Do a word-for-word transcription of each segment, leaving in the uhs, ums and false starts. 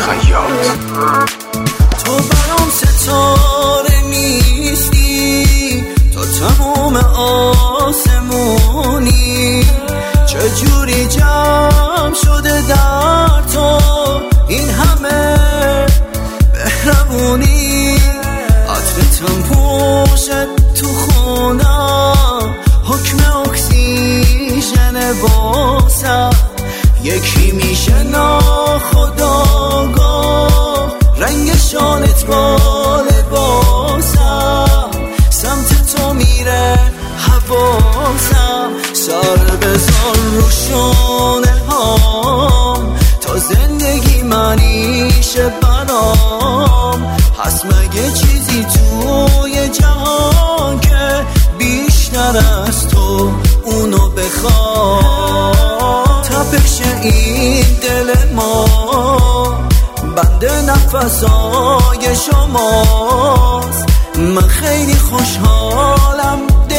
خیاط. تو برام ستاره نیستی، تو تمام آسمونی، چجوری جمع شده در تو این همه مهربونی. عطرتم پوشد تو خونم، حکم اکسیژن باسم، یکی میشه ناخودآگاه، رنگ شالت با لباسم، سمت تو میره حواسم. سر بذار رو شونه هام، تا زندگی منیشه برام. هست مگه چیزی توی جهان که بیشتر از تو اونو بخوام؟ تپش این دل ما بند نفسای شماست. من خیلی خوشحالم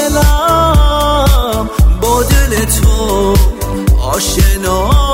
دلم با دل تو آشنا.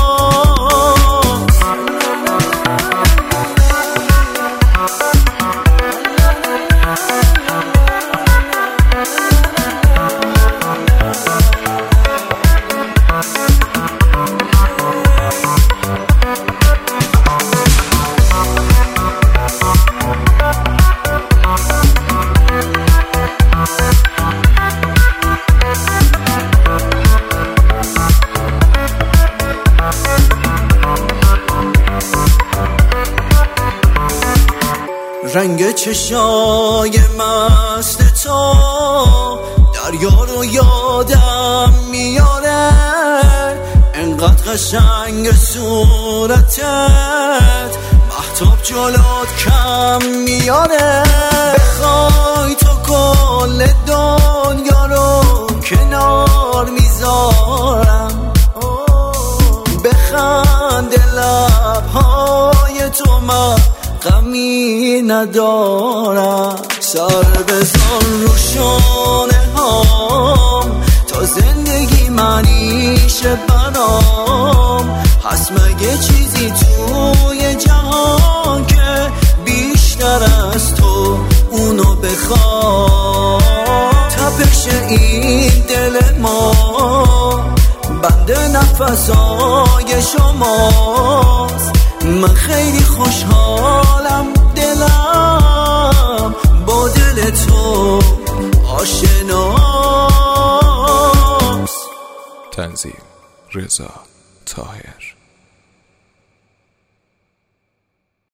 رنگ چشای مست تو دریا رو یادم میاره، انقدر قشنگ صورتت مهتاب جلوت کم میاره. بخوای تو کل دنیا رو کنار میذارم، بخند لبهای تو من غمی ندارم. سر بذار رو شونه هام، تا زندگی منیشه برام. هست مگه چیزی توی جهان که بیشتر از تو اونو بخوام؟ تپش این دل ما بند نفسای شماست. من خیلی خوشحالم دلم با دل تو آشناست. تنظیم رضا طاهر.